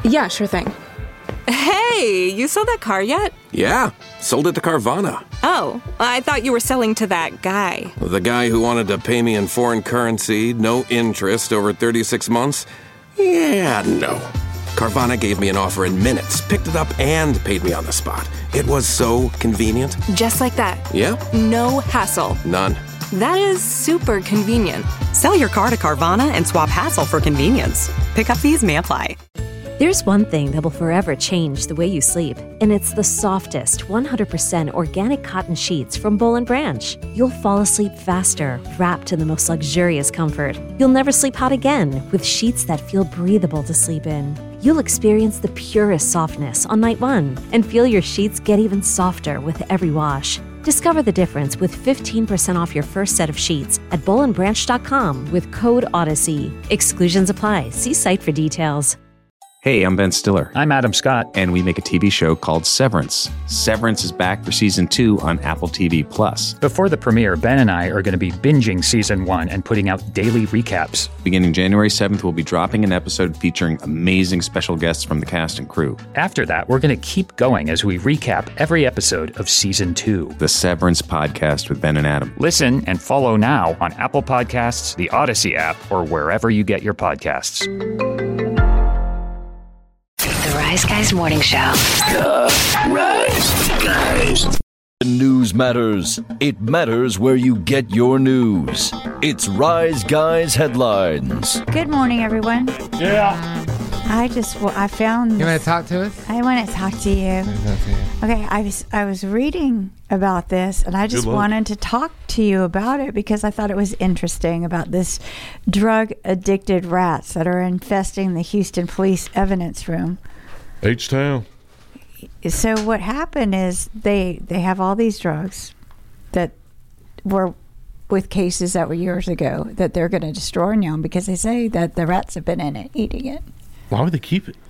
Yeah, sure thing. Hey, you sold that car yet? Yeah, sold it to Carvana. Oh, I thought you were selling to that guy. The guy who wanted to pay me in foreign currency, no interest, over 36 months? Yeah, no. Carvana gave me an offer in minutes, picked it up, and paid me on the spot. It was so convenient. Just like that. Yeah. No hassle. None. That is super convenient. Sell your car to Carvana and swap hassle for convenience. Pickup fees may apply. There's one thing that will forever change the way you sleep, and it's the softest, 100% organic cotton sheets from Boll & Branch. You'll fall asleep faster, wrapped in the most luxurious comfort. You'll never sleep hot again with sheets that feel breathable to sleep in. You'll experience the purest softness on night one and feel your sheets get even softer with every wash. Discover the difference with 15% off your first set of sheets at bollandbranch.com with code Odyssey. Exclusions apply. See site for details. Hey, I'm Ben Stiller. I'm Adam Scott. And we make a TV show called Severance. Severance is back for season 2 on Apple TV+. Before the premiere, Ben and I are going to be binging season 1 and putting out daily recaps. Beginning January 7th, we'll be dropping an episode featuring amazing special guests from the cast and crew. After that, we're going to keep going as we recap every episode of season 2. The Severance Podcast with Ben and Adam. Listen and follow now on Apple Podcasts, the Odyssey app, or wherever you get your podcasts. The Rise Guys Morning Show. Rise Guys. News matters. It matters where you get your news. It's Rise Guys Headlines. Good morning, everyone. Yeah. I found... You want to talk to us? I want to talk to you. Okay, I was reading about this, and I just wanted to talk to you about it because I thought it was interesting about this drug-addicted rats that are infesting the Houston police evidence room. H-Town. So what happened is they have all these drugs that were with cases that were years ago that they're going to destroy now because they say that the rats have been in it eating it. Why would they keep it?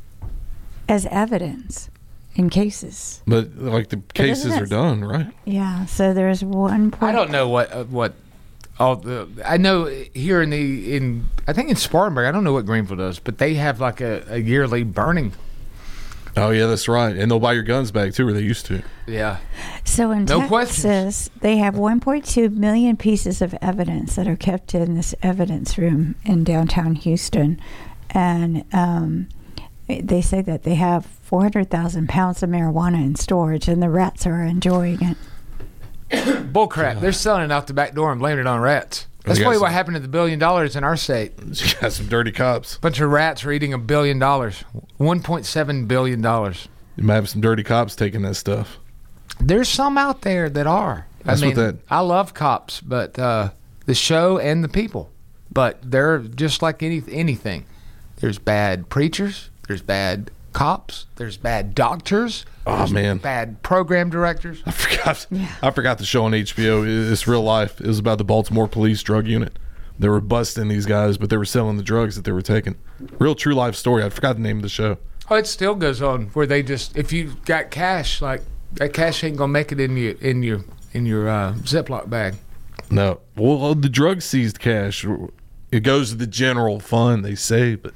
As evidence in cases. But like the cases are done, right? Yeah. So there's one point. I don't know what all the. I know here I think in Spartanburg. I don't know what Greenville does, but they have like a yearly burning. Oh yeah, that's right. And they'll buy your guns back too, or they used to. Yeah. So in Texas, they have 1.2 million pieces of evidence that are kept in this evidence room in downtown Houston. And they say that they have 400,000 pounds of marijuana in storage, and the rats are enjoying it. Bullcrap. They're selling it out the back door and blaming it on rats. That's probably what happened to the $1 billion in our state. You got some dirty cops. Bunch of rats are eating $1 billion. $1.7 billion. You might have some dirty cops taking that stuff. There's some out there that are. I love cops, but the show and the people. But they're just like anything. There's bad preachers. There's bad cops. There's bad doctors. Oh, man. Bad program directors. I forgot the show on HBO. It's real life. It was about the Baltimore Police Drug Unit. They were busting these guys, but they were selling the drugs that they were taking. Real true life story. I forgot the name of the show. Oh, it still goes on where they just, if you got cash, like that cash ain't gonna make it in your Ziploc bag. No. Well, the drug seized cash, it goes to the general fund, they say, but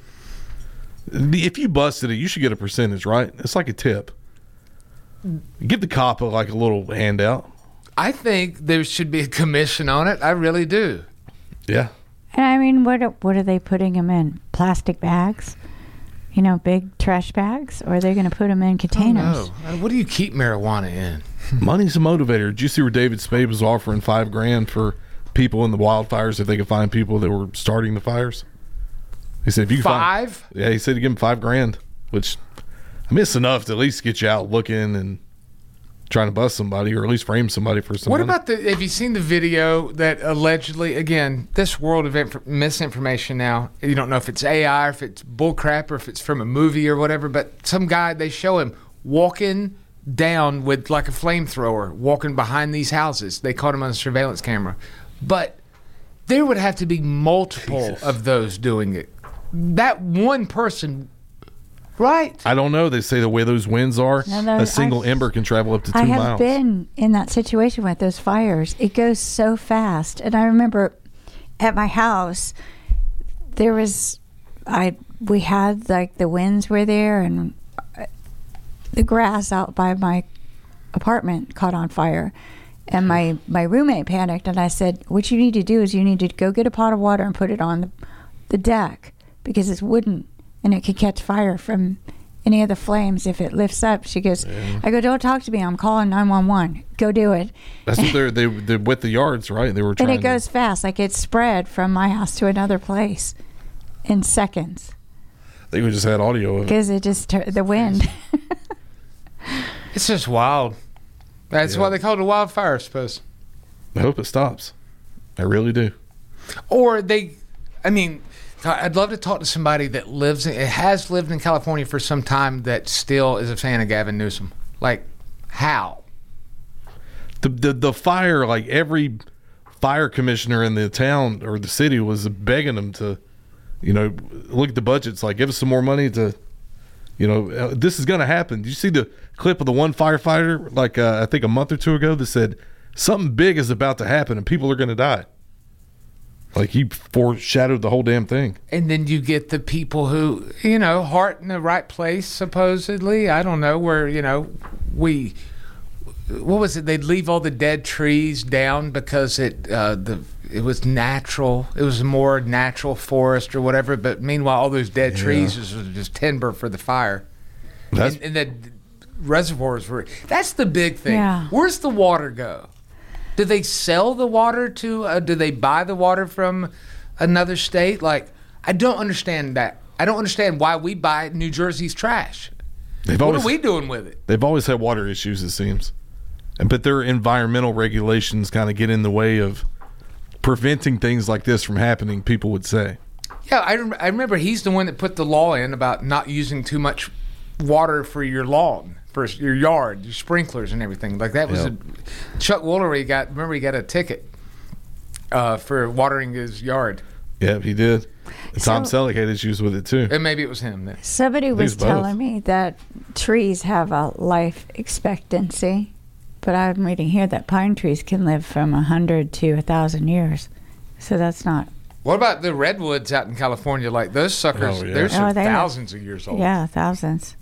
if you busted it, you should get a percentage, right? It's like a tip. Give the cop a little handout. I think there should be a commission on it. I really do. Yeah. And I mean, what are they putting them in? Plastic bags? Big trash bags? Or are they going to put them in containers? Oh, no. What do you keep marijuana in? Money's a motivator. Did you see where David Spade was offering $5,000 for people in the wildfires if they could find people that were starting the fires? He said, if you can $5? Yeah, he said to give him $5,000, which, I mean, it's enough to at least get you out looking and trying to bust somebody or at least frame somebody for something. What about have you seen the video that allegedly, again, this world of misinformation now, you don't know if it's AI or if it's bullcrap or if it's from a movie or whatever, but some guy, they show him walking down with like a flamethrower, walking behind these houses. They caught him on a surveillance camera. But there would have to be multiple of those doing it. That one person, right? I don't know. They say the way those winds are, a single ember can travel up to 2 miles. I have been in that situation with those fires. It goes so fast. And I remember at my house, there was we had like the winds were there, and the grass out by my apartment caught on fire, and my roommate panicked, and I said, what you need to do is you need to go get a pot of water and put it on the deck, because it's wooden and it could catch fire from any of the flames if it lifts up. She goes, I go, don't talk to me, I'm calling 911. Go do it. That's what they're with the yards, right? They were trying. And it goes fast, like it spread from my house to another place in seconds. I think we just had audio of it. Because it just the wind. It's just wild. That's why they call it a wildfire, I suppose. I hope it stops. I really do. Or I'd love to talk to somebody that has lived in California for some time that still is a fan of Gavin Newsom. Like, how? The fire, like every fire commissioner in the town or the city was begging them to, look at the budgets, like give us some more money to, this is going to happen. Did you see the clip of the one firefighter, like I think a month or two ago, that said something big is about to happen and people are going to die? Like he foreshadowed the whole damn thing. And then you get the people who, heart in the right place, supposedly. I don't know, where, what was it? They'd leave all the dead trees down because it was natural. It was a more natural forest or whatever. But meanwhile, all those dead trees was just timber for the fire. And the reservoirs were. That's the big thing. Yeah. Where's the water go? Do they sell the water to? Do they buy the water from another state? Like, I don't understand that. I don't understand why we buy New Jersey's trash. What are we doing with it? They've always had water issues, it seems. But their environmental regulations kind of get in the way of preventing things like this from happening, people would say. Yeah, I remember he's the one that put the law in about not using too much water for your lawn, for your yard, your sprinklers and everything. Like that was Chuck Woolery he got a ticket for watering his yard. Yeah, he did. Tom Selleck had issues with it too. And maybe it was him then. Somebody was telling me that trees have a life expectancy, but I'm reading here that pine trees can live from 100 to 1,000 years. So that's not. What about the redwoods out in California? Like those suckers, they're thousands of years old. Yeah, thousands.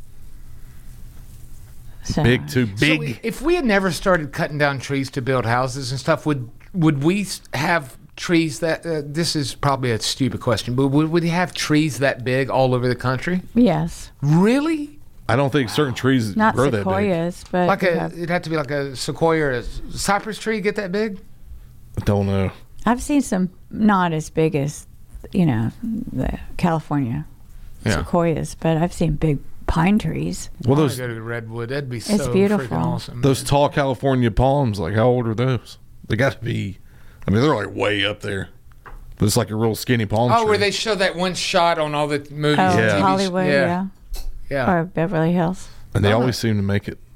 So. Big, too big. So if we had never started cutting down trees to build houses and stuff, would we have trees that this is probably a stupid question, but would we have trees that big all over the country? Yes. Really? I don't think certain trees not grow sequoias, that big. But like it'd have to be like a sequoia or a cypress tree get that big? I don't know. I've seen some not as big as the California sequoias, but I've seen big pine trees. Well, those go to the redwood. That'd be so beautiful. Freaking awesome. Those tall California palms, like how old are those? They got to be. I mean, they're like way up there. But it's like a real skinny palm tree. Where they show that one shot on all the movies. Oh, and TVs. Hollywood, yeah. Or Beverly Hills. And they always seem to make it.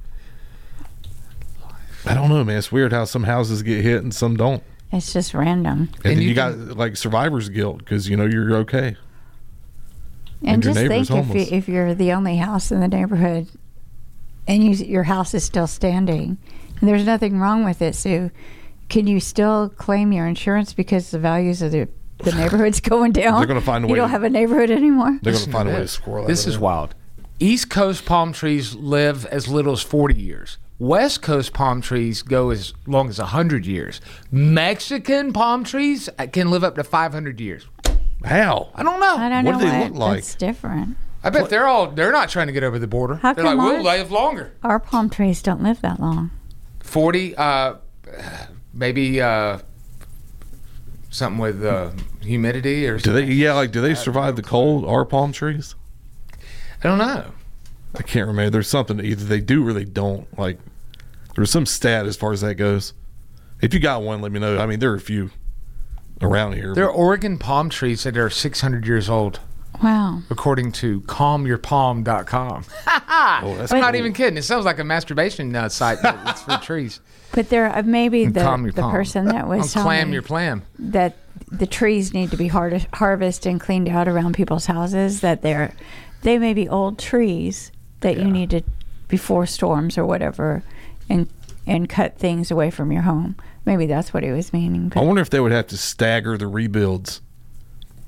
I don't know, man. It's weird how some houses get hit and some don't. It's just random. And then you got like survivor's guilt because you're okay. And just think if you're the only house in the neighborhood and your house is still standing and there's nothing wrong with it, so can you still claim your insurance because the values of the neighborhood's going down? They're going to find a way. You don't have a neighborhood anymore? They're going to find a way to squirrel This is wild. East Coast palm trees live as little as 40 years. West Coast palm trees go as long as 100 years. Mexican palm trees can live up to 500 years. How? I don't know. I don't know what do they look like? It's different. I bet they're not trying to get over the border. How they're like, come we'll live longer. Our palm trees don't live that long. 40, maybe something with humidity or something. Do they survive the cold, our palm trees? I don't know. I can't remember. There's something either they do or they don't. Like, there's some stat as far as that goes. If you got one, let me know. I mean, there are a few around here. There are Oregon palm trees that are 600 years old. Wow. According to calmyourpalm.com. I'm not even kidding. It sounds like a masturbation site, but it's for trees. But there, maybe the person that was telling me that the trees need to be harvested and cleaned out around people's houses, that they may be old trees that you need to, before storms or whatever, and cut things away from your home. Maybe that's what he was meaning. I wonder if they would have to stagger the rebuilds.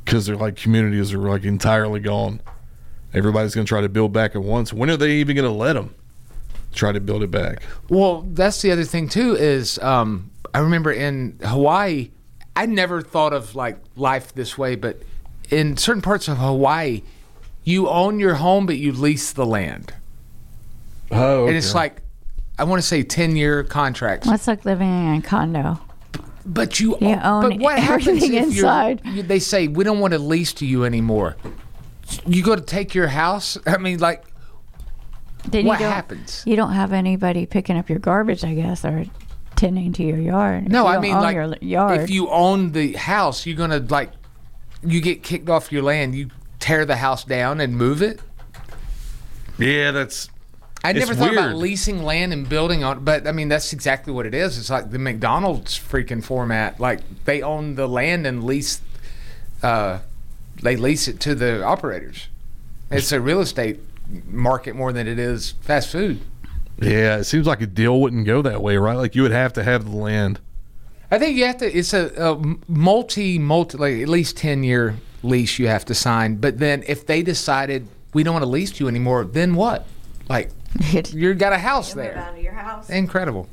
because they're like communities are like entirely gone. Everybody's going to try to build back at once. When are they even going to let them try to build it back? Well, that's the other thing too is I remember in Hawaii, I never thought of like life this way, but in certain parts of Hawaii, you own your home, but you lease the land. Oh, okay. And it's like, I want to say 10-year contracts. Well, it's like living in a condo. But you own but what happens everything if inside. They say, we don't want to lease to you anymore. You go to take your house? I mean, like, what happens? You don't have anybody picking up your garbage, I guess, or tending to your yard. No, I If you mean, don't own like, your yard. if you own the house, you're going to, like, you get kicked off your land. You tear the house down and move it. Yeah, that's... I it's never thought weird. about leasing land and building on, but I mean that's exactly what it is. It's like the McDonald's freaking format. Like they own the land and lease, they lease it to the operators. It's a real estate market more than it is fast food. Yeah, it seems like a deal wouldn't go that way, right? Like you would have to have the land. I think you have to. It's a multi like at least 10-year lease you have to sign. But then if they decided we don't want to lease to you anymore, then what? Like. You got a house there. Move out of your house. Incredible.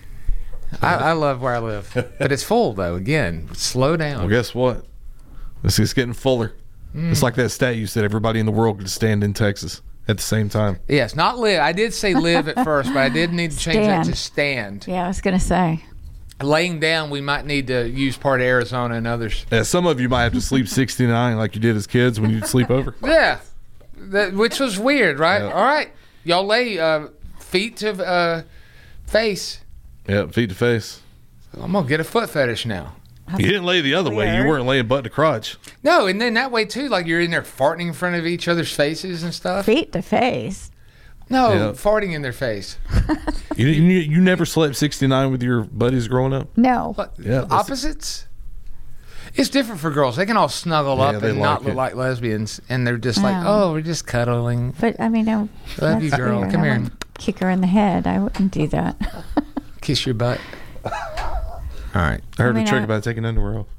I love where I live, but it's full though. Again, slow down. Well, guess what? It's just getting fuller. It's like that stat you said. Everybody in the world could stand in Texas at the same time. Yes, not live. I did say live at first, but I did need to change that to stand. Yeah, I was going to say. Laying down, we might need to use part of Arizona and others. Yeah, some of you might have to sleep 69 like you did as kids when you'd sleep over. Yeah, which was weird, right? Yep. All right. Y'all lay feet to face. Yeah, feet to face. I'm going to get a foot fetish now. You didn't lay the other way. You weren't laying butt to crotch. No, and then that way, too, like you're in there farting in front of each other's faces and stuff. Feet to face? No, Yeah. farting in their face. You never slept 69 with your buddies growing up? No. What, Yeah, opposites? It's different for girls. They can all snuggle up they and not like look it. like lesbians, and they're just like, Oh. "Oh, we're just cuddling." But, I mean, no. Love you, that's girl. weird. Come I here. wouldn't kick her in the head. I wouldn't do that. Kiss your butt. All right. I heard I mean, a trick I- about taking underwear off.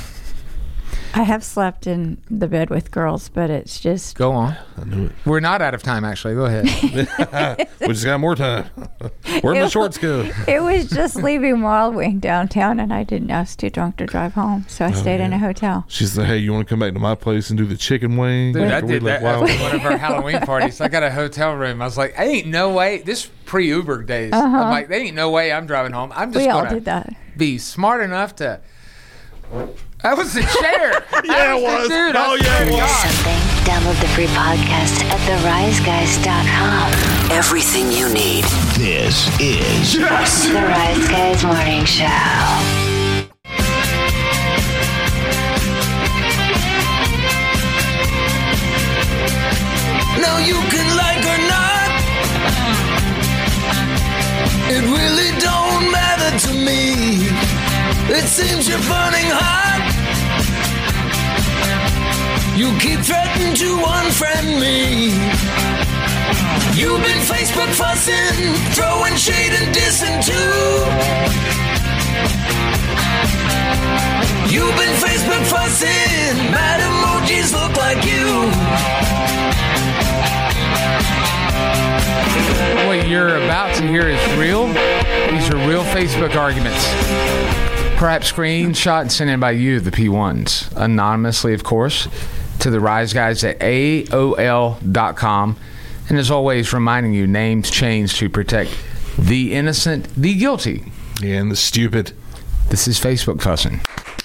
I have slept in the bed with girls, but it's just... Go on. I knew it. We're not out of time, actually. Go ahead. We just got more time. Where'd my shorts go? It was just leaving Wild Wing downtown, and I was too drunk to drive home, so I stayed in a hotel. She said, "Hey, you want to come back to my place and do the chicken wing?" Dude, I after we did left that Wild at Wing?" one of our Halloween parties. I got a hotel room. I was like, ain't no way. This pre-Uber days. I'm like, there ain't no way I'm driving home. I'm just We all going did that. be smart enough to... That was the chair. Yeah, it was. Dude, Oh, yeah, it was. Something? Download the free podcast at theriseguys.com. Everything you need. This is The Rise Guys Morning Show. Now you can like or not. It really don't matter to me. It seems you're burning hot. You keep threatening to unfriend me. You've been Facebook fussing, throwing shade and dissing too. You've been Facebook fussing, mad emojis look like you. What you're about to hear is real. These are real Facebook arguments. Perhaps screenshot and sent in by you, the P1s. Anonymously, of course, to the Rise Guys at AOL.com. And as always, reminding you, names change to protect the innocent, the guilty. Yeah, and the stupid. This is Facebook fussing.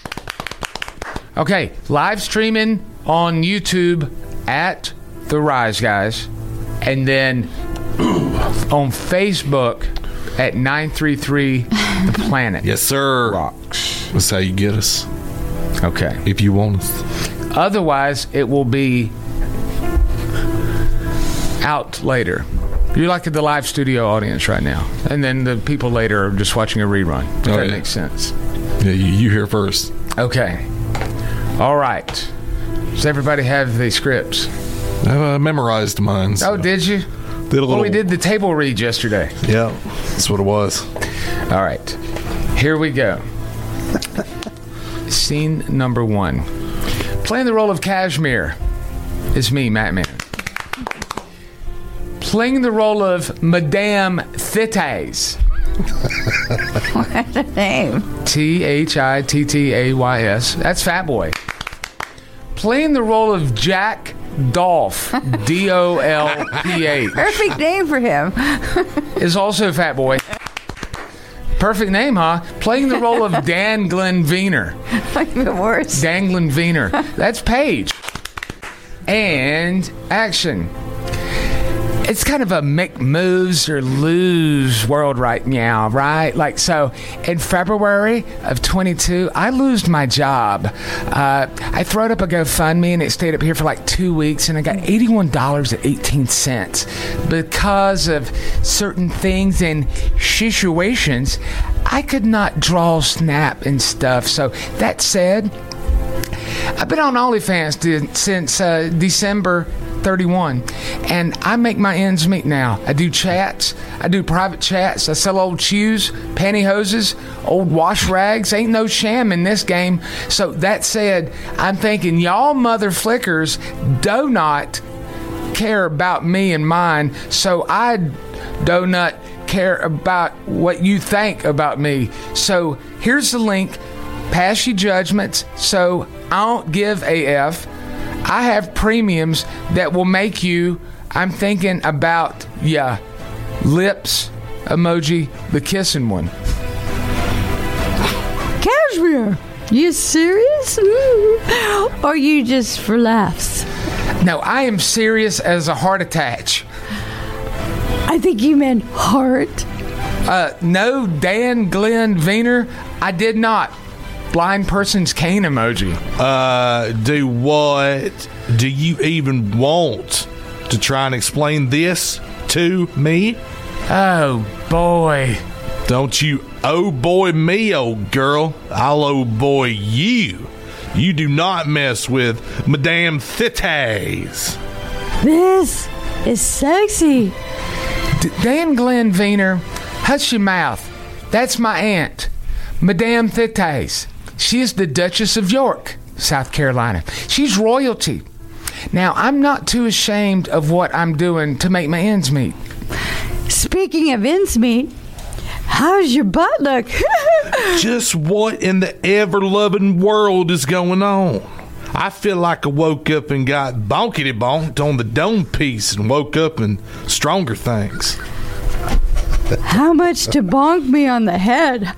Okay, live streaming on YouTube at The Rise Guys. And then on Facebook at 933 The Planet. Yes, sir. Rocks. That's how you get us. Okay. If you want us. Otherwise, it will be out later. You're like the live studio audience right now. And then the people later are just watching a rerun. If that makes sense. Yeah, you hear first. Okay. All right. Does everybody have the scripts? I memorized mine. Oh, did you? Did a little. Well, we did the table read yesterday. Yeah, that's what it was. All right. Here we go. Scene number 1. Playing the role of Cashmere is me, Matt Man. Playing the role of Madame Thittays. What's the name? Thittays. That's Fat Boy. Playing the role of Jack Dolph, Dolph. Perfect name for him. Is also Fat Boy. Perfect name, huh? Playing the role of Dan Glenn Wiener. Even worse. Dan Glenn Wiener. That's Paige. And action. It's kind of a make moves or lose world right now, right? Like, so in February of 22, I lost my job. I throwed up a GoFundMe and it stayed up here for like 2 weeks, and I got $81.18 because of certain things and situations. I could not draw Snap and stuff. So that said, I've been on OnlyFans since December 31, and I make my ends meet now. I do chats. I do private chats. I sell old shoes, pantyhoses, old wash rags. Ain't no sham in this game. So that said, I'm thinking y'all mother flickers do not care about me and mine, so I do not care about what you think about me. So here's the link. Pass your judgments, so I don't give a F. I have premiums that will make you, I'm thinking about, lips emoji, the kissing one. Cashmere, you serious? Or are you just for laughs? No, I am serious as a heart attach. I think you meant heart. No, Dan Glenn Wiener, I did not. Blind person's cane emoji. Do what? Do you even want to try and explain this to me? Oh, boy. Don't you oh boy me, old girl. I'll oh boy you. You do not mess with Madame Thittays. This is sexy. Dan Glenn Wiener, hush your mouth. That's my aunt, Madame Thittays. She is the Duchess of York, South Carolina. She's royalty. Now, I'm not too ashamed of what I'm doing to make my ends meet. Speaking of ends meet, how's your butt look? Just what in the ever-loving world is going on? I feel like I woke up and got bonkety-bonked on the dome piece and woke up in stronger things. How much to bonk me on the head?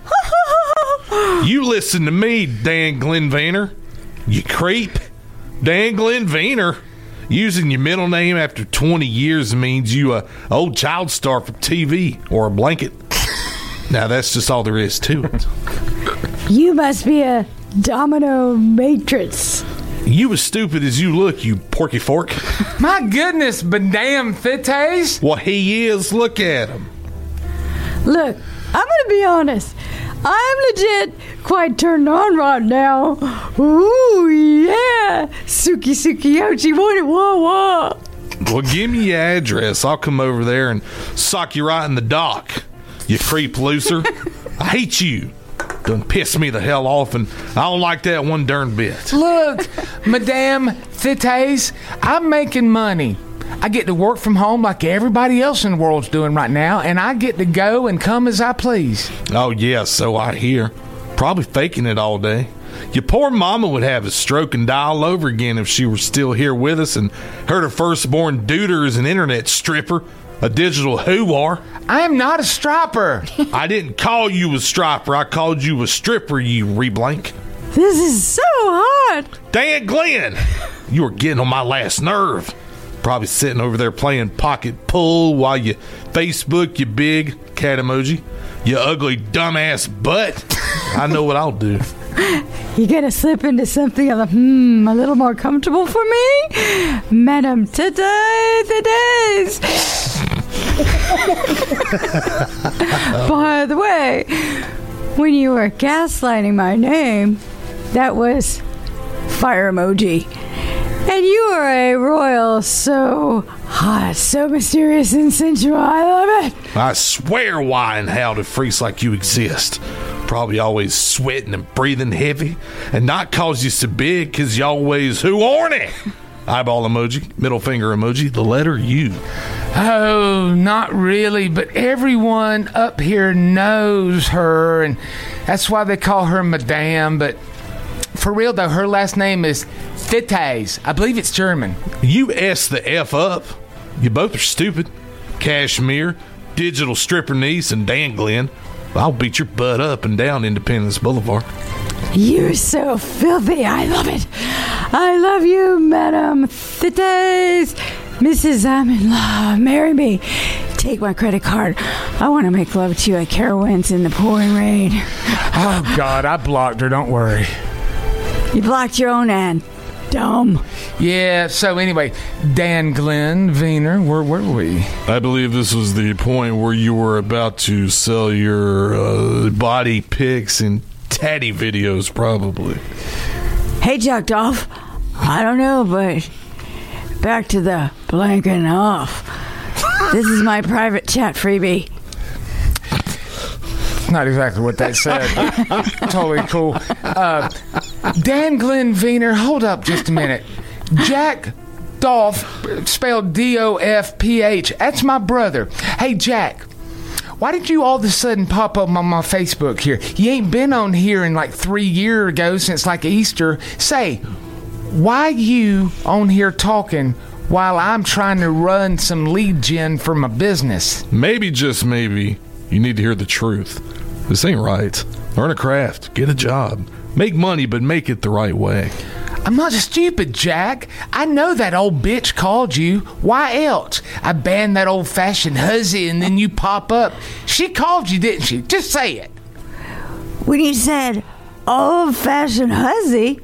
You listen to me, Dan Glenn Wiener. You creep. Dan Glenn Wiener. Using your middle name after 20 years means you a old child star from TV or a blanket. Now, that's just all there is to it. You must be a domino matrix. You as stupid as you look, you porky fork. My goodness, Madame Thittays. Well, he is. Look at him. Look, I'm going to be honest. I'm legit quite turned on right now. Ooh, yeah. Suki, suki, ouchie, wah, wah, wah. Well, give me your address. I'll come over there and sock you right in the dock, you creep looser. I hate you. Done piss me the hell off, and I don't like that one darn bit. Look, Madame Thittays, I'm making money. I get to work from home like everybody else in the world's doing right now, and I get to go and come as I please. Oh, yeah, so I hear. Probably faking it all day. Your poor mama would have a stroke and die all over again if she were still here with us and heard her firstborn duder is an internet stripper, a digital whore. I am not a stripper. I didn't call you a stripper. I called you a stripper, you reblank. This is so hot. Dan Glenn, you are getting on my last nerve. Probably sitting over there playing pocket pool while you Facebook your big cat emoji, you ugly dumbass butt. I know what I'll do. You gonna slip into something a little more comfortable for me? Madame Thittays. By the way, when you were gaslighting my name, that was fire emoji. And you are a royal, so hot, so mysterious and sensual. I love it. I swear why in hell do freaks like you exist. Probably always sweating and breathing heavy. And not cause you so big, because you always who horny. Eyeball emoji, middle finger emoji, the letter U. Oh, not really, but everyone up here knows her, and that's why they call her Madame. But for real, though, her last name is Fittes. I believe it's German. You S the F up. You both are stupid. Cashmere, digital stripper niece, and Dan Glenn. I'll beat your butt up and down Independence Boulevard. You're so filthy. I love it. I love you, Madame Fittes. Mrs. I'm in love. Marry me. Take my credit card. I want to make love to you at Carowinds in the pouring rain. Oh, God, I blocked her. Don't worry. You blocked your own ad. Dumb. Yeah, so anyway, Dan Glenn, Wiener, where were we? I believe this was the point where you were about to sell your body pics and tatty videos, probably. Hey, Jack Dolph. I don't know, but back to the blanking off. This is my private chat freebie. Not exactly what that said, but totally cool. Dan Glenn Wiener, hold up just a minute. Jack Dolph, spelled D-O-F-P-H. That's my brother. Hey, Jack, why did you all of a sudden pop up on my Facebook here? You ain't been on here in like 3 years ago since like Easter. Say, why you on here talking while I'm trying to run some lead gen for my business? Maybe, just maybe, you need to hear the truth. This ain't right. Learn a craft. Get a job. Make money, but make it the right way. I'm not stupid, Jack. I know that old bitch called you. Why else? I banned that old-fashioned hussy, and then you pop up. She called you, didn't she? Just say it. When you said old-fashioned hussy,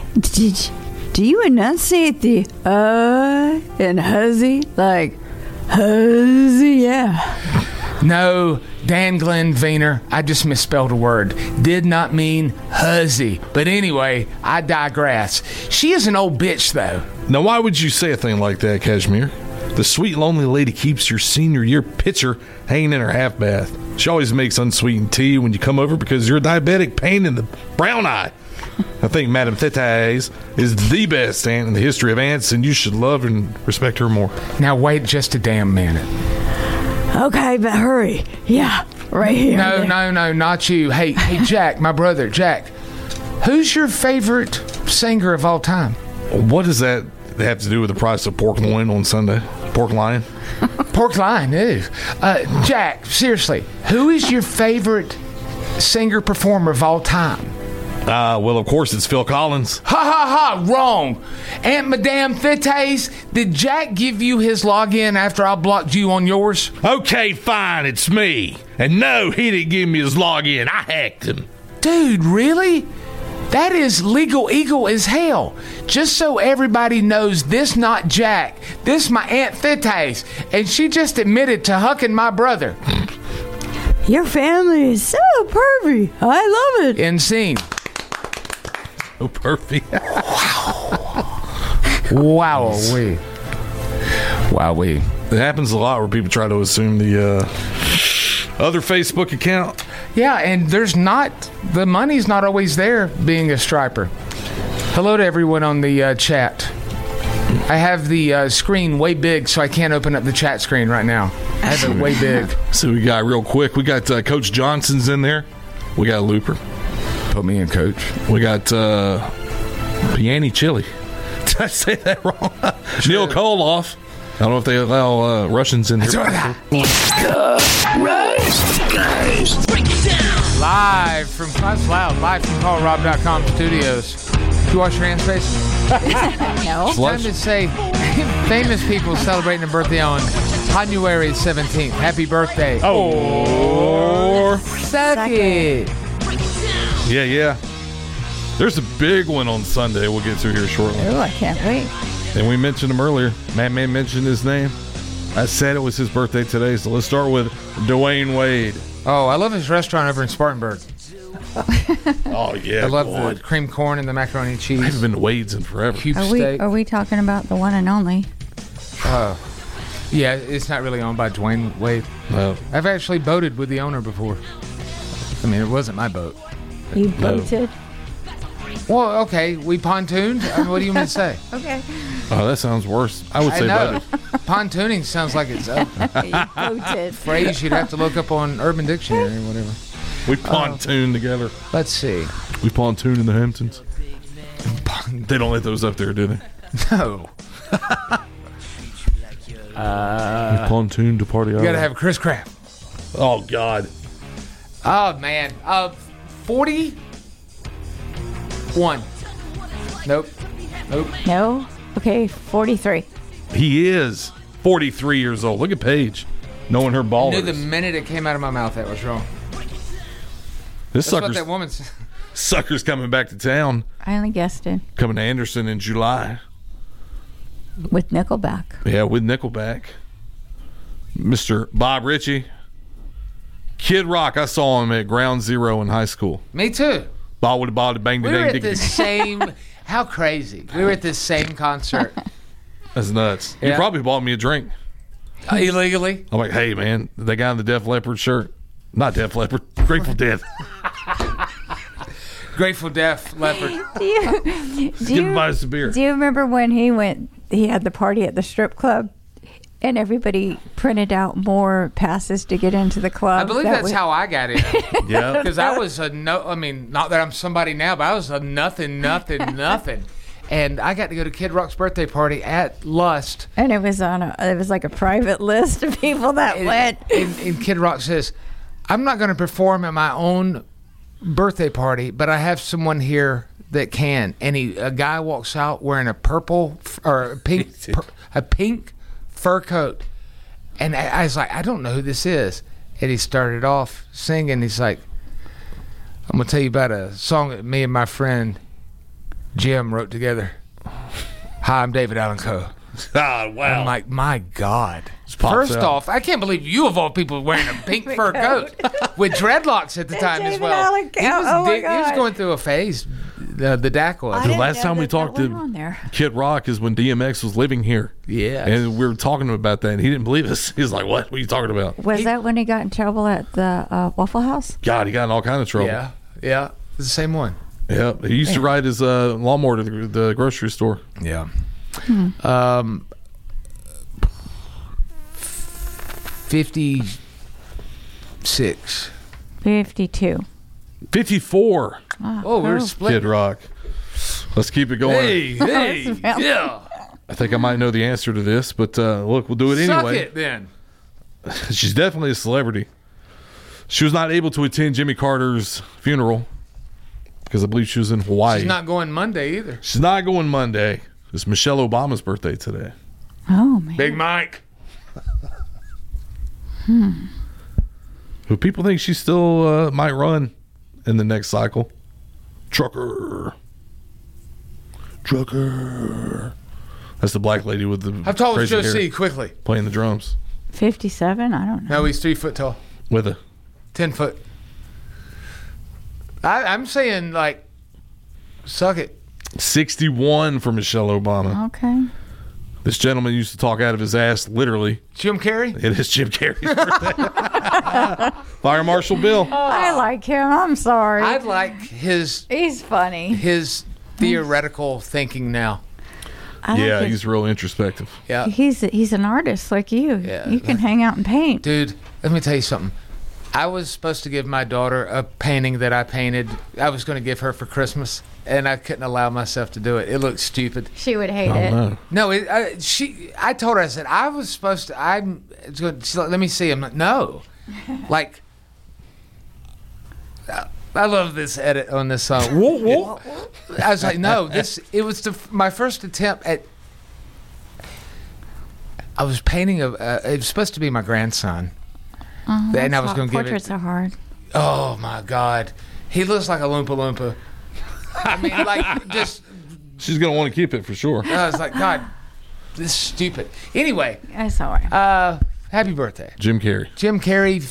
do you enunciate the and hussy? Like, hussy, yeah. No, Dan Glenn Wiener, I just misspelled a word. Did not mean hussy. But anyway, I digress. She is an old bitch, though. Now, why would you say a thing like that, Cashmere? The sweet, lonely lady keeps your senior year picture hanging in her half bath. She always makes unsweetened tea when you come over because you're a diabetic pain in the brown eye. I think Madame Fittes is the best aunt in the history of aunts, and you should love and respect her more. Now, wait just a damn minute. Okay, but hurry. Yeah, right here. No, not you. Hey, Jack, my brother, Jack. Who's your favorite singer of all time? What does that have to do with the price of pork loin on Sunday? Pork lion? Pork lion, ew. Jack, seriously, who is your favorite singer-performer of all time? Well, of course, it's Phil Collins. Ha, wrong. Aunt Madame Fittes, did Jack give you his login after I blocked you on yours? Okay, fine, it's me. And no, he didn't give me his login. I hacked him. Dude, really? That is legal eagle as hell. Just so everybody knows, this not Jack. This my Aunt Fittes, and she just admitted to hucking my brother. Your family is so pervy. I love it. End scene. So pervy. Wow-wee. It happens a lot where people try to assume the other Facebook account. Yeah, and the money's not always there being a striper. Hello to everyone on the chat. I have the screen way big, so I can't open up the chat screen right now. I have it way big. So we got real quick. We got Coach Johnson's in there. We got Looper. Put me in, Coach. We got Piani Chili. Did I say that wrong? Neil Koloff. I don't know if they allow Russians in here. Rise, guys. Break it down. Live from CallRob.com studios. You wash your hands, face? No. It's time to say famous people celebrating a birthday on January 17th. Happy birthday. Or suck it. Yeah. There's a big one on Sunday we'll get to here shortly. Oh, I can't wait. And we mentioned him earlier. Madman mentioned his name. I said it was his birthday today, so let's start with Dwayne Wade. Oh, I love his restaurant over in Spartanburg. Oh, yeah. I love the cream corn and the macaroni and cheese. I haven't been to Wade's in forever. Cube steak. Are we talking about the one and only? Yeah, it's not really owned by Dwayne Wade. No. I've actually boated with the owner before. I mean, it wasn't my boat. You boated? Well, okay, we pontooned. I mean, what do you want me to say? Okay. Oh, that sounds worse. I would say know. better. Pontooning sounds like it's a phrase you'd have to look up on Urban Dictionary or whatever. We pontoon together. Let's see. We pontoon in the Hamptons. They don't let those up there, do they? No. We pontoon to party. You got to have Chris Craft. Oh, God. Oh, man. 41. Nope. No? Okay, 43. He is 43 years old. Look at Paige. Knowing her I ballers. knew the minute it came out of my mouth that was wrong. This That's what that woman's... sucker's coming back to town. I only guessed it. Coming to Anderson in July. With Nickelback. Yeah, with Nickelback. Mr. Bob Ritchie. Kid Rock, I saw him at Ground Zero in high school. Me too. Ball bang We were at the same... How crazy. We were at this same concert. That's nuts. Yeah. You probably bought me a drink. Illegally? I'm like, hey, man, the guy in the Def Leppard shirt. Not Def Leppard. Grateful Dead. Grateful Def Leppard. Give him a beer. Do you remember when he had the party at the strip club and everybody printed out more passes to get into the club? I believe that's how I got in. Yeah. Because I was not that I'm somebody now, but I was a nothing. And I got to go to Kid Rock's birthday party at Lust. And it was like a private list of people that went. And Kid Rock says, I'm not going to perform at my own birthday party, but I have someone here that can. And a guy walks out wearing a purple or a pink fur coat. And I was like, I don't know who this is. And he started off singing. He's like, I'm going to tell you about a song that me and my friend Jim wrote together. Hi, I'm David Allen Coe. Ah, wow. I'm like, my God. pops First out. off, I can't believe you of all people wearing a pink fur coat with dreadlocks at the time as well. He was going through a phase. The DAC was. The last time we talked to Kid Rock is when DMX was living here. Yeah. And we were talking to him about that, and he didn't believe us. He was like, what are you talking about? Was that when he got in trouble at the Waffle House? God, he got in all kind of trouble. Yeah. It's the same one. Yeah. He used to ride his lawnmower to the grocery store. Yeah. 56. 52. 54. Oh, we're split. Kid Rock. Let's keep it going. Hey, yeah. I think I might know the answer to this, but look, we'll do it Suck anyway. it then. She's definitely a celebrity. She was not able to attend Jimmy Carter's funeral because I believe she was in Hawaii. She's not going Monday either. She's not going Monday. It's Michelle Obama's birthday today. Oh, man. Big Mike. Who people think she still might run in the next cycle. Trucker. That's the black lady with the How tall is crazy Joe hair C? Quickly. playing the drums. 57? I don't know. No, he's 3 foot tall. With a 10 foot. I'm saying, like, suck it. 61 for Michelle Obama. Okay. This gentleman used to talk out of his ass, literally. Jim Carrey? It is Jim Carrey's birthday. Fire Marshal Bill. I like him. I'm sorry. I'd like his... He's funny. His theoretical thinking now. Yeah, he's real introspective. Yeah. He's an artist like you. Yeah. You can hang out and paint. Dude, let me tell you something. I was supposed to give my daughter a painting that I painted. I was going to give her for Christmas, and I couldn't allow myself to do it. It looked stupid. She would hate it. No, I told her, I said, I was supposed to, she's like, let me see. I'm like, no. Like, I love this edit on this song. I was like, no, it was my first attempt at, I was painting it was supposed to be my grandson. And I was going to give it. Portraits are hard. Oh my God, he looks like a Loompa Loompa. I mean, like just. She's gonna want to keep it for sure. I was like, God, this is stupid. Anyway, that's all right. Happy birthday, Jim Carrey. Jim Carrey,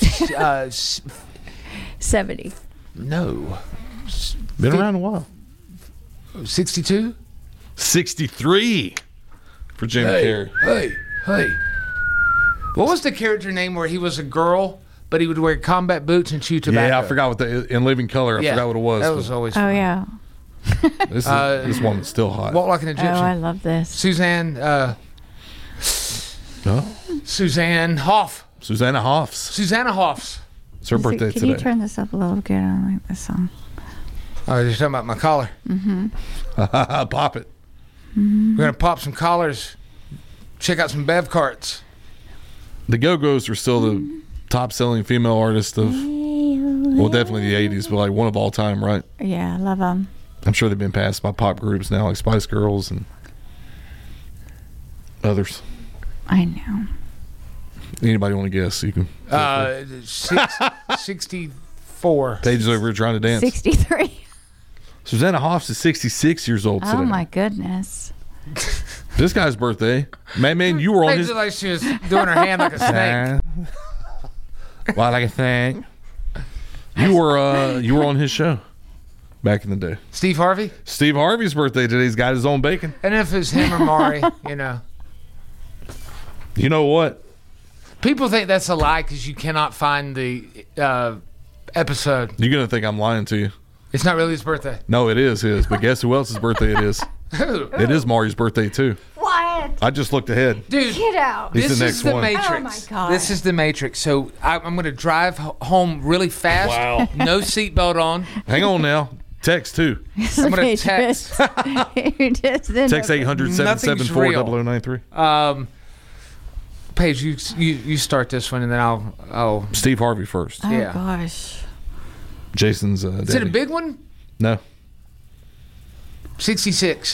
70. No, been around a while. 62, 63 for Jim Carrey. Hey. What was the character name where he was a girl, but he would wear combat boots and chew tobacco. Yeah, I forgot what in Living Color. I forgot what it was. That was always Oh, fun. yeah. This woman's still hot. Walk like an Egyptian. Oh, I love this. Suzanne Hoff. Susanna Hoffs. Susanna Hoffs. It's her birthday Can today. you turn this up a little bit? I like this song. Oh, you're talking about my collar. Mm-hmm. Pop it. We're going to pop some collars. Check out some Bev carts. The Go-Go's are still the top-selling female artist of, well, definitely the 80s, but like one of all time, right? Yeah, I love them. I'm sure they've been passed by pop groups now, like Spice Girls and others. I know. Anybody want to guess? You can. 64. Paige is over here trying to dance. 63. Susanna Hoffs is 66 years old today. Oh, my goodness. This guy's birthday. Man, you were on his... Like she was doing her hand like a snake. Why, like a thing? You were on his show back in the day. Steve Harvey? Steve Harvey's birthday today. He's got his own bacon. And if it's him or Maury, You know what? People think that's a lie because you cannot find the episode. You're going to think I'm lying to you. It's not really his birthday. No, it is his. But guess who else's birthday it is? Who? It is Maury's birthday, too. What? I just looked ahead. Dude, get out. He's this the next is the one. Matrix. Oh, my God. This is the Matrix. So I'm going to drive home really fast. Wow. No seatbelt on. Hang on now. Text, too. I'm going to text. Text 800-774-0093. Paige, you start this one, and then I'll Steve Harvey first. Oh, yeah. gosh. Jason's Is daddy. it a big one? No. 66.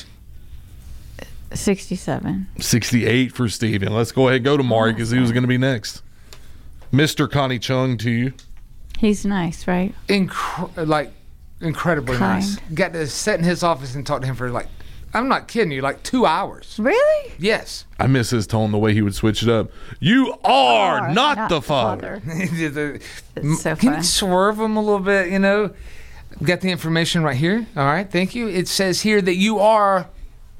67. 68 for Steven. Let's go ahead and go to Maury because he was going to be next. Mr. Connie Chung to you. He's nice, right? Incredibly Kind. nice. Got to sit in his office and talk to him for I'm not kidding you, 2 hours. Really? Yes. I miss his tone, the way he would switch it up. You are not the father. It's so Can fun. you swerve him a little bit, Got the information right here. All right, thank you. It says here that you are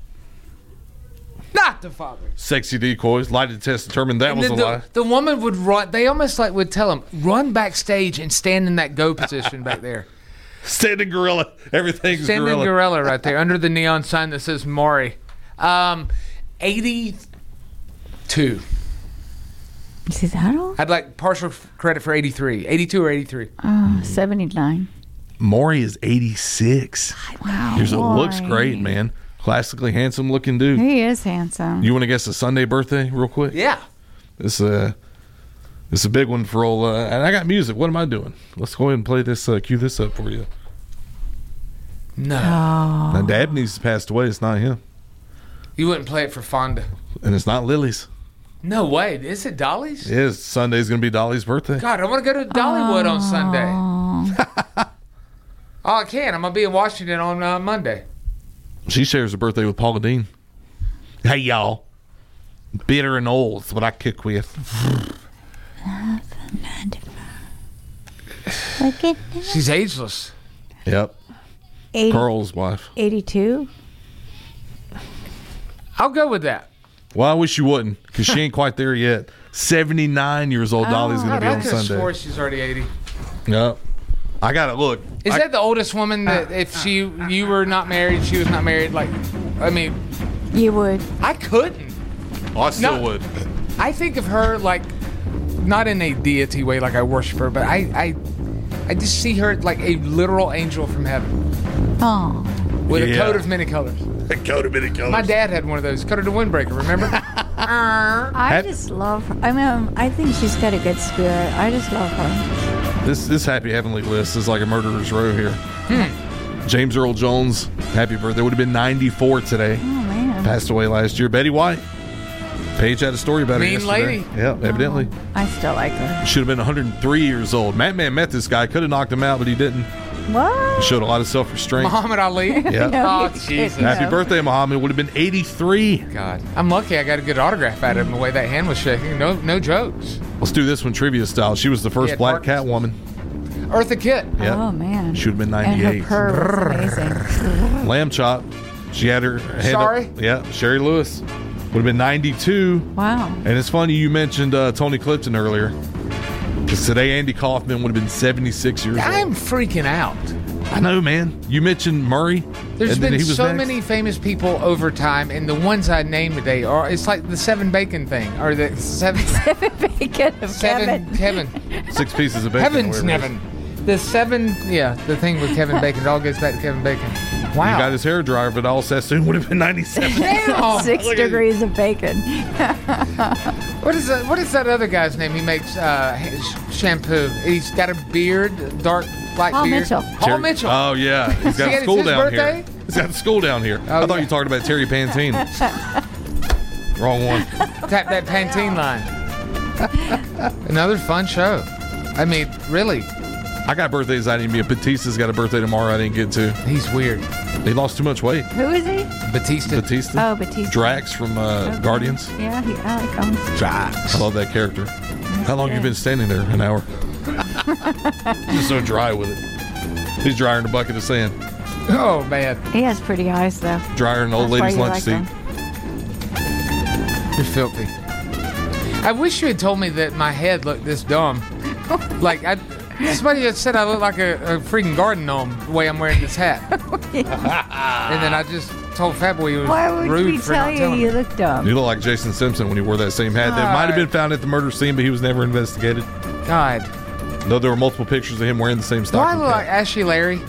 not the father. Sexy decoys. Lie detector determined that was a lie. The woman would run. They almost would tell him, run backstage and stand in that go position back there. Standing gorilla. Everything's Standing gorilla. gorilla right there under the neon sign that says Maury. 82. Is that all? I'd like partial credit for 83. 82 or 83. Oh, 79. Maury is 86. Wow. Here's a looks Maury. great, man. Classically handsome looking dude. He is handsome. You want to guess a Sunday birthday real quick? Yeah. It's a big one for old. And I got music. What am I doing? Let's go ahead and play this. Cue this up for you. No. Oh. Now, Dabney's passed away. It's not him. You wouldn't play it for Fonda. And it's not Lily's. No way. Is it Dolly's? It is. Sunday's going to be Dolly's birthday. God, I want to go to Dollywood on Sunday. Oh, I can. I'm going to be in Washington on Monday. She shares a birthday with Paula Dean. Hey, y'all. Bitter and old is what I cook with. She's ageless. Yep. 80, Pearl's wife. 82. I'll go with that. Well, I wish you wouldn't, because she ain't quite there yet. 79 years old. Dolly's going to be I on could have Sunday. swore she's already 80. Yep. I got to look. Is that the oldest woman that if you were not married, she was not married? You would. I couldn't. Oh, I still No. would. I think of her not in a deity way, like I worship her, but I just see her like a literal angel from heaven Oh. with a Yeah. coat of many colors. A coat of many colors. My dad had one of those, coat of the windbreaker, remember? I just love her. I think she's got a good spirit. I just love her. This Happy Heavenly list is like a murderer's row here. James Earl Jones, happy birthday. Would have been 94 today. Oh, man. Passed away last year. Betty White. Paige had a story about her Mean yesterday. lady. Yeah, evidently. I still like her. Should have been 103 years old. Man met this guy. Could have knocked him out, but he didn't. What? He showed a lot of self-restraint. Muhammad Ali. Yeah. No, Oh, you Jesus. couldn't. Happy birthday, Muhammad. Would have been 83. God. I'm lucky I got a good autograph out of him the way that hand was shaking. No jokes. Let's do this one trivia style. She was the first Yeah, black Parkinson's. Catwoman. Eartha Kitt. Yep. Oh, man. She would have been And 98. her purr was amazing. Lamb Chop. She had her hand Sorry? up. Yeah, Sherry Lewis. Would have been 92. Wow. And it's funny you mentioned Tony Clifton earlier. Because today Andy Kaufman would have been 76 years old. I'm freaking out. I know, man. You mentioned Murray. There's been so many famous people over time, and the ones I named today are, it's like the 7 bacon thing, or the 7 bacon of Kevin. 6 pieces of bacon. Heaven's Nevin. The 7, the thing with Kevin Bacon. It all goes back to Kevin Bacon. Wow. You got his hair dryer, but all Sassoon would have been 97. 6 degrees of bacon. What is that other guy's name? He makes shampoo. He's got a beard, dark black Paul beard. Mitchell. Paul Mitchell. Oh, yeah. He's got It's school his down birthday? here. He's got school down here. I thought you were talking about Terry Pantene. Wrong one. Tap that Pantene line. Another fun show. I mean, really. I got birthdays I didn't be. Batista's got a birthday tomorrow I didn't get to. He's weird. He lost too much weight. Who is he? Batista. Oh, Batista. Drax from Guardians. Yeah, I like him. Drax. I love that character. How long you been standing there? An hour. Just so dry with it. He's drier than a bucket of sand. Oh, man. He has pretty eyes, though. Drier than an old lady's lunch seat. You're filthy. I wish you had told me that my head looked this dumb. Like, somebody had said I look like a freaking garden gnome the way I'm wearing this hat. And then I just told Fatboy he was Why would rude we for tell not you telling you me. look dumb? You look like Jason Simpson when he wore that same hat. That might have been found at the murder scene, but he was never investigated. God. Though there were multiple pictures of him wearing the same Do I stocking look cap. like Ashley Larry?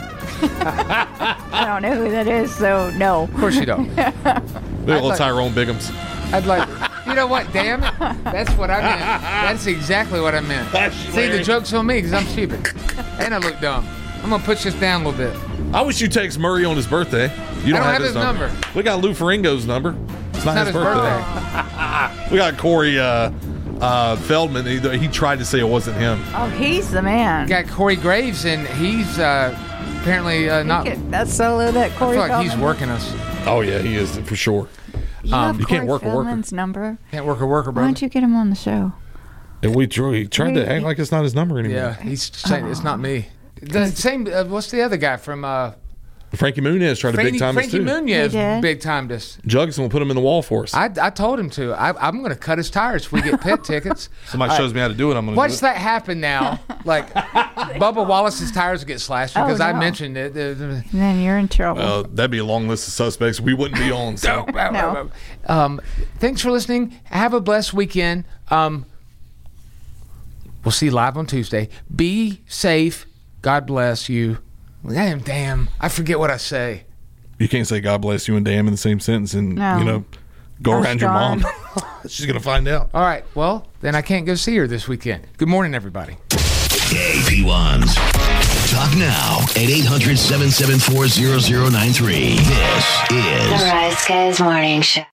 I don't know who that is, so no. Of course you don't. Little Tyrone Biggums. I'd like, you know what, damn it. That's what I meant. That's exactly what I meant. See, the joke's on me because I'm stupid. And I look dumb. I'm going to push this down a little bit. I wish you text Murray on his birthday. You don't, I don't have his his number. We got Lou Ferrigno's number. It's not his birthday. We got Corey Feldman. He tried to say it wasn't him. Oh, he's the man. Got Corey Graves, and he's apparently not. That's solo that Corey I feel like he's Feldman. working us. Oh, yeah, he is for sure. You have you can't Corey work a worker. Feldman's number. Can't work a worker, Why brother. don't you get him on the show? And he tried to act like it's not his number anymore. Yeah, he's saying it's not me. The same. What's the other guy from? Frankie Muniz tried to big time us Frankie too. Muniz big timed us. Jugson will put him in the wall for us. I told him to. I'm going to cut his tires if we get pit tickets. Somebody shows me how to do it, I'm going to do it. Watch that happen now. Like Bubba Wallace's tires get slashed because I mentioned it. Then you're in trouble. That'd be a long list of suspects we wouldn't be on. So. No. Thanks for listening. Have a blessed weekend. We'll see you live on Tuesday. Be safe. God bless you. Damn. I forget what I say. You can't say God bless you and damn in the same sentence and, go around your mom. She's going to find out. All right. Well, then I can't go see her this weekend. Good morning, everybody. KP1s. Talk now at 800-774-0093. This is The Rise Guys Morning Show.